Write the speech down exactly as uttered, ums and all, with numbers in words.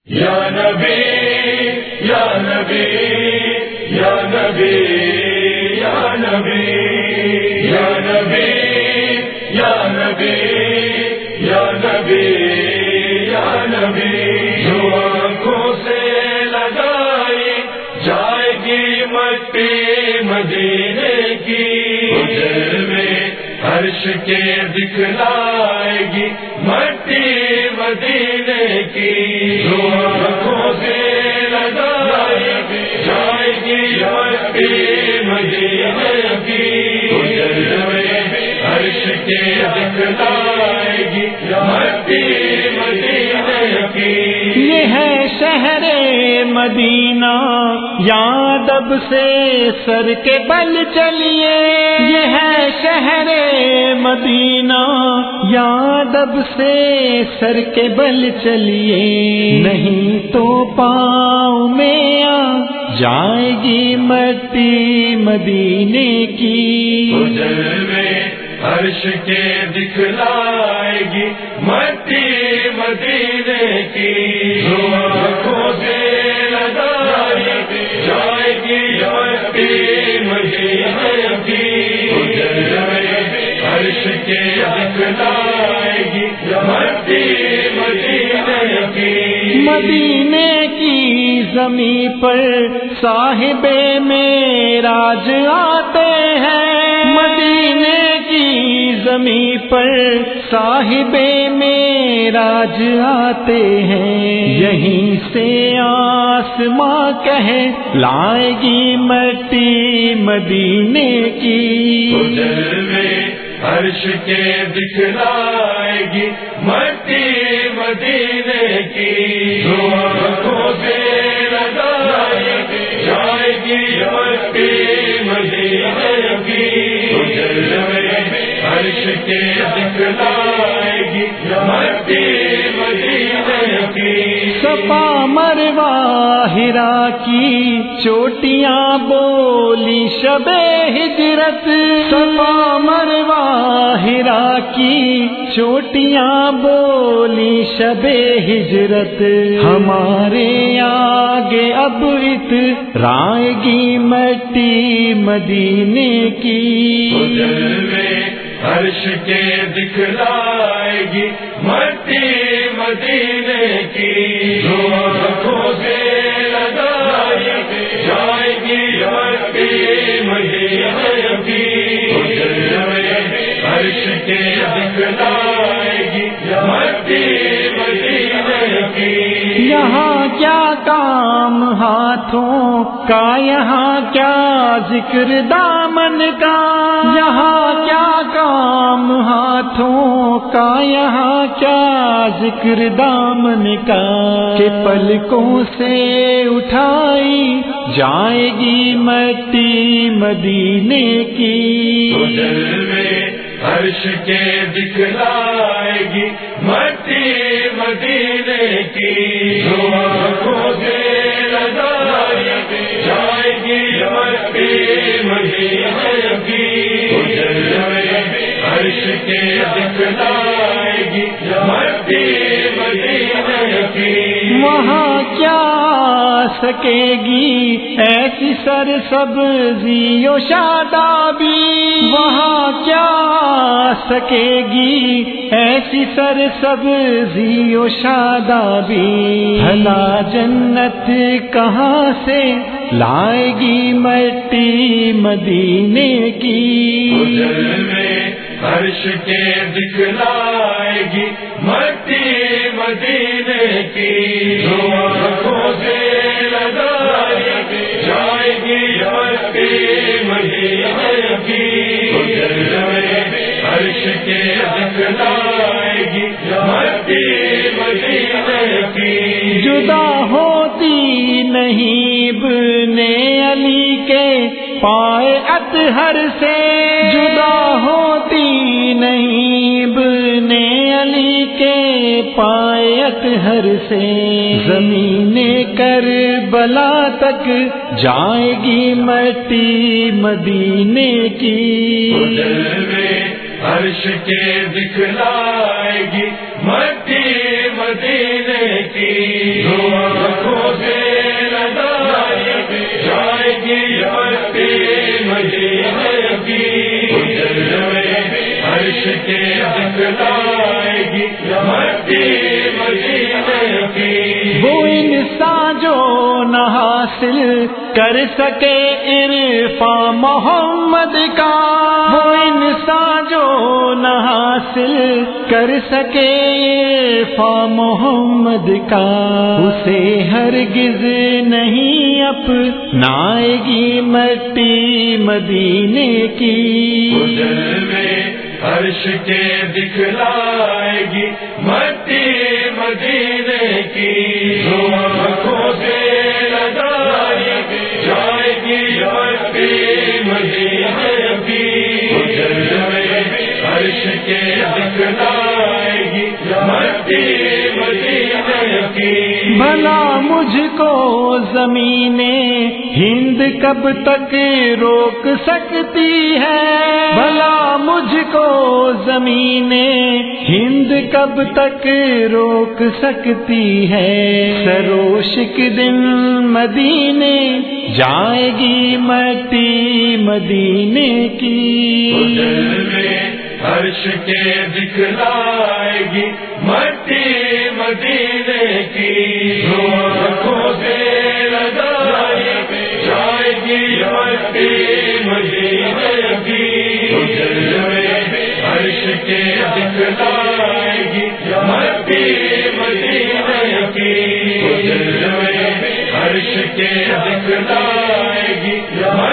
یا نبی یا نبی یا نبی یا نبی یا نبی یا نبی یا نبی یا نبی جو آنکھوں سے لگائی جائے گی مٹی مدینے کی میں عرش کے دکھلائے گی مٹی مدینے کی جو آنکھوں سے لگائی جائے گی مٹی مدینے کی عرش کے دکھلائے گی مٹی مدینے کی یہ ہے شہر مدینہ یاد اب سے سر کے بل چلیے یہ ہے شہر مدینہ یاد اب سے سر کے بل چلیے نہیں تو پاؤں میں آ جائے گی مٹی مدینے کی عرش کے دکھلائے گی مٹی مدینے کی جو آنکھوں سے لگائی جائے گی مٹی مدینے کی عرش کے دکھلائے گی مٹی مدینے کی مدینے کی زمین پر صاحب معراج آتے ہیں مدینے کی زمین پر صاحب معراج آتے ہیں یہیں سے آسماں کہے لائے گی مٹی مدینے کی عرش کے دکھلائے گی مٹی مدینے کی جو آنکھوں سے لگائی جائے گی مٹی مدینے کی عرش کے دکھلائے گی مٹی مدینے کی صفا مروہ ہرا کی چوٹیاں بولی شب ہجرت صفا مروہ ہرا کی چوٹیاں بولی شب ہجرت ہمارے آگے اب اترائے گی مٹی مدینے کی عرش کے دکھلائے گی مٹی مدینے کی جو آنکھوں سے لگائی جائے گی مٹی مدینے کی عرش کے دکھلائے گی مٹی مدینے کی یہاں کیا کام ہاتھوں کا یہاں کیا ذکر دامن کا یہاں کیا کام ہاتھوں کا یہاں کیا ذکر دامن کا کہ پلکوں سے اٹھائی جائے گی مٹی مدینے کی عرش کے دکھلائے گی مٹی مدینے کی جو آنکھوں سے لگائی جائے گی مٹی مدینے کی عرش کے دکھلائے گی مٹی مدینے کی وہاں کیا سکے گی ایسی سر سبزی و شادابی وہاں کیا سکے گی ایسی سر سبزی و شادابی بھلا جنت کہاں سے لائے گی مٹی مدینے کی عرش کے دکھلائے گی مٹی مدینے کی جو آنکھوں سے لگائی جائے گی مٹی مدینے کی عرش کے دکھلائے گی مٹی مدینے کی جدا ہوتی نہیں ابن علی کے پائے اطہر سے جدا ہوتی نہیں ابن علی کے پائے اطہر سے زمین کربلا تک جائے گی مٹی مدینے کی عرش کے دکھلائے گی مٹی مدینے کی کے دکھلائے گی مٹی مدینے کی. وہ انسان جو نہ حاصل کر سکے عرفان محمد کا، وہ انسان جو نہ حاصل کر سکے عرفان محمد کا، اسے ہرگز نہیں اپنائے گی مٹی مدینے کی. عرش کے دکھلائے گی مٹی مدینے کی. آنکھوں سے لگائی جائے گی مٹی مدینے کی. عرش کے دکھلائے گی مٹی مدینے کی. بھلا مجھ کو زمین ہند کب تک روک سکتی ہے، بھلا مجھ کو زمین ہند کب تک روک سکتی ہے. سروشک دن مدینے جائے گی مٹی مدینے کی. عرش کے دکھلائے گی مٹی مدینے کی. آنکھوں سے لگائی جائے گی مٹی مدینے کی. عرش کے دکھلائے گی مٹی مدینے کی. عرش کے دکھلائے گی